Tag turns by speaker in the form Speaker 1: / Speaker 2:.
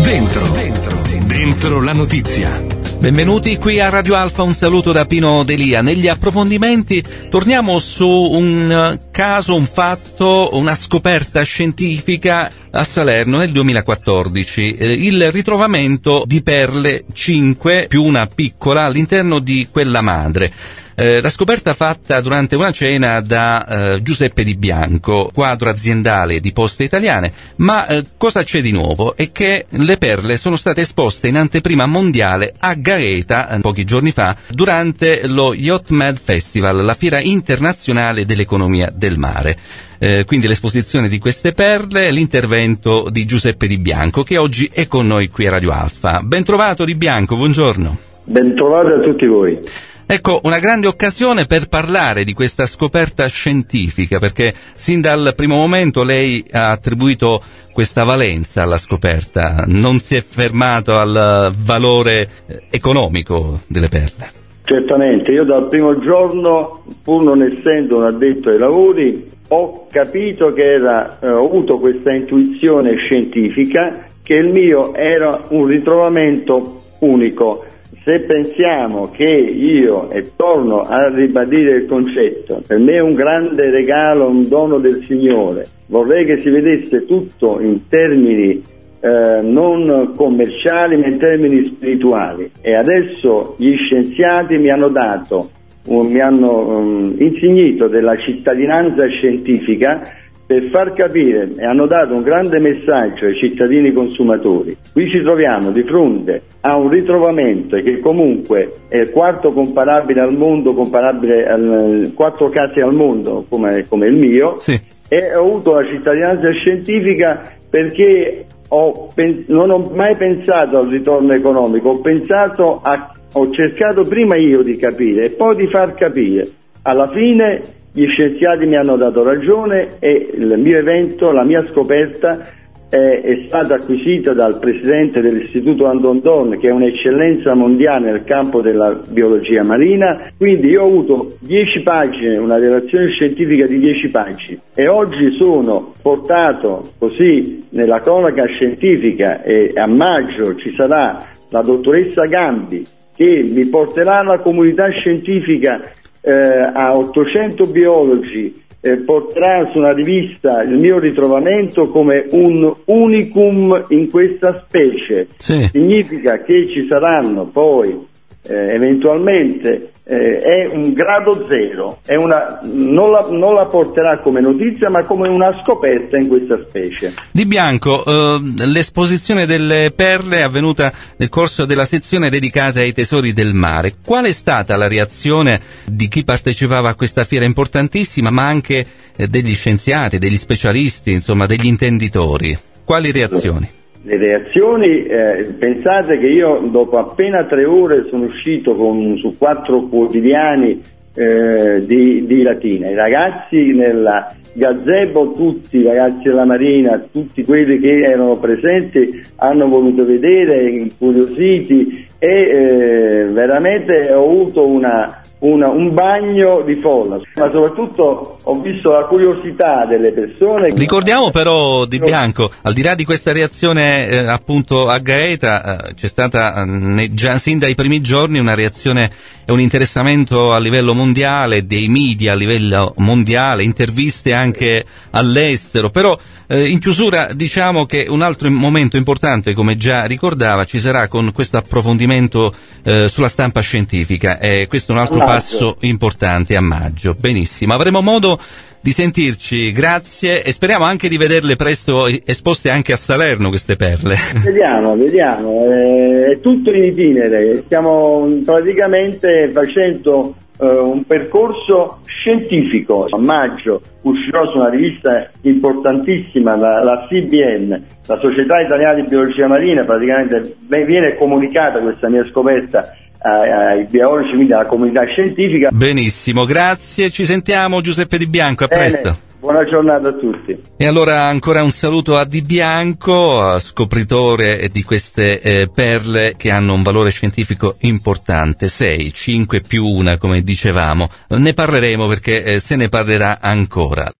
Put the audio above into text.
Speaker 1: Dentro la notizia.
Speaker 2: Benvenuti qui a Radio Alfa, un saluto da Pino Delia. Negli approfondimenti torniamo su un caso, un fatto, una scoperta scientifica a Salerno nel 2014, il ritrovamento di perle 5 più una piccola all'interno di quella madre. La scoperta fatta durante una cena da Giuseppe Di Bianco, quadro aziendale di Poste Italiane, ma cosa c'è di nuovo? È che le perle sono state esposte in anteprima mondiale a Gaeta pochi giorni fa durante lo Yacht Med Festival, la fiera internazionale dell'economia del mare. Quindi l'esposizione di queste perle, l'intervento di Giuseppe Di Bianco, che oggi è con noi qui a Radio Alfa. Ben trovato Di Bianco, buongiorno.
Speaker 3: Ben trovato a tutti voi.
Speaker 2: Ecco, una grande occasione per parlare di questa scoperta scientifica, perché sin dal primo momento lei ha attribuito questa valenza alla scoperta, non si è fermato al valore economico delle perle.
Speaker 3: Certamente, io dal primo giorno, pur non essendo un addetto ai lavori, ho capito che ho avuto questa intuizione scientifica che il mio era un ritrovamento unico. Se pensiamo che io, e torno a ribadire il concetto, per me è un grande regalo, un dono del Signore, vorrei che si vedesse tutto in termini non commerciali ma in termini spirituali, e adesso gli scienziati mi hanno insignito della cittadinanza scientifica per far capire, e hanno dato un grande messaggio ai cittadini consumatori. Qui ci troviamo di fronte a un ritrovamento che comunque è il quarto comparabile al mondo, comparabile a 4 casi al mondo come il mio, sì. E ho avuto la cittadinanza scientifica perché non ho mai pensato al ritorno economico, ho cercato prima io di capire e poi di far capire. Alla fine gli scienziati mi hanno dato ragione e il mio evento, la mia scoperta è stata acquisita dal presidente dell'Istituto Andon Don, che è un'eccellenza mondiale nel campo della biologia marina. Quindi io ho avuto 10 pagine, una relazione scientifica di 10 pagine, e oggi sono portato così nella cronaca scientifica, e a maggio ci sarà la dottoressa Gambi che mi porterà alla comunità scientifica a 800 biologi, porterà su una rivista il mio ritrovamento come un unicum in questa specie. Sì. Significa che ci saranno poi eventualmente è un grado zero, non la porterà come notizia ma come una scoperta in questa specie.
Speaker 2: Di Bianco, l'esposizione delle perle è avvenuta nel corso della sezione dedicata ai tesori del mare. Qual è stata la reazione di chi partecipava a questa fiera importantissima, ma anche degli scienziati, degli specialisti, insomma degli intenditori? Quali reazioni?
Speaker 3: Le reazioni, pensate che io dopo appena 3 ore sono uscito su 4 quotidiani di Latina. I ragazzi nella gazebo, tutti i ragazzi della Marina, tutti quelli che erano presenti hanno voluto vedere, incuriositi, e veramente ho avuto un bagno di folla, ma soprattutto ho visto la curiosità delle persone.
Speaker 2: Ricordiamo però, Di Bianco, al di là di questa reazione appunto a Gaeta, c'è stata già sin dai primi giorni una reazione e un interessamento a livello mondiale, dei media a livello mondiale, interviste anche all'estero, però in chiusura diciamo che un altro momento importante, come già ricordava, ci sarà con questo approfondimento sulla stampa scientifica, e questo è un altro passo importante a maggio. Benissimo, avremo modo di sentirci, grazie, e speriamo anche di vederle presto esposte anche a Salerno queste perle.
Speaker 3: Vediamo, è tutto in itinere, stiamo praticamente facendo un percorso scientifico. A maggio uscirò su una rivista importantissima, la CBN, la Società Italiana di Biologia Marina. Praticamente viene comunicata questa mia scoperta ai biologi, quindi alla comunità scientifica.
Speaker 2: Benissimo, grazie, ci sentiamo Giuseppe Di Bianco, a presto.
Speaker 3: Buona giornata a tutti.
Speaker 2: E allora ancora un saluto a Di Bianco, scopritore di queste perle che hanno un valore scientifico importante, 6, 5 più una come dicevamo. Ne parleremo perché se ne parlerà ancora.